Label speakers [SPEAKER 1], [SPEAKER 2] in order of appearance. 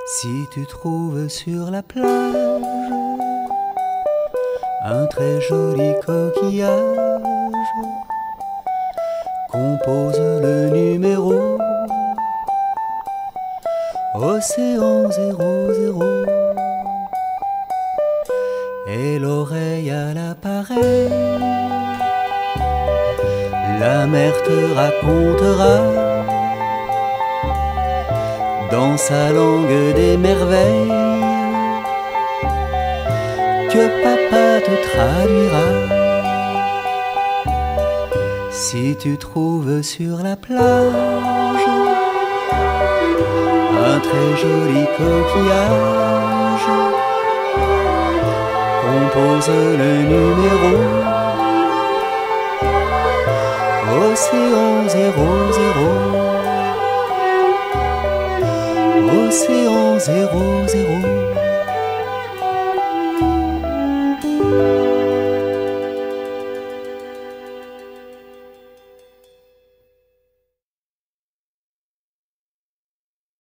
[SPEAKER 1] Si tu trouves sur la plage un très joli coquillage, compose le numéro Océan 00 et l'oreille à l'appareil. La mer te racontera dans sa langue des merveilles que papa te traduira. Si tu trouves sur la plage un très joli coquillage, compose le numéro Océan 00. Océan 00.